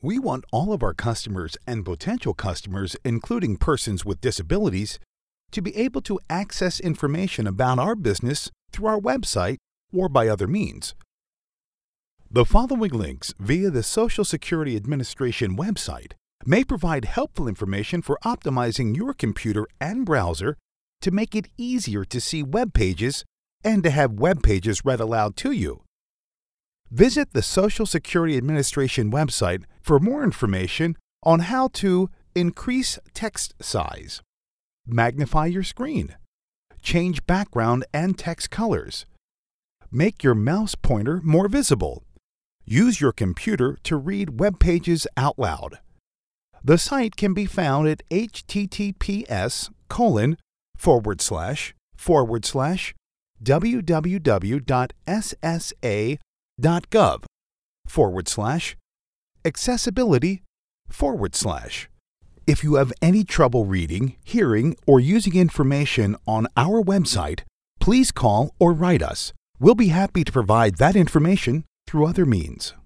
We want all of our customers and potential customers, including persons with disabilities, to be able to access information about our business through our website or by other means. The following links via the Social Security Administration website may provide helpful information for optimizing your computer and browser to make it easier to see web pages and to have web pages read aloud to you. Visit the Social Security Administration website for more information on how to increase text size, magnify your screen, change background and text colors, make your mouse pointer more visible, use your computer to read web pages out loud. The site can be found at https://www.ssa.gov/accessibility/. If you have any trouble reading, hearing, or using information on our website, please call or write us. We'll be happy to provide that information through other means.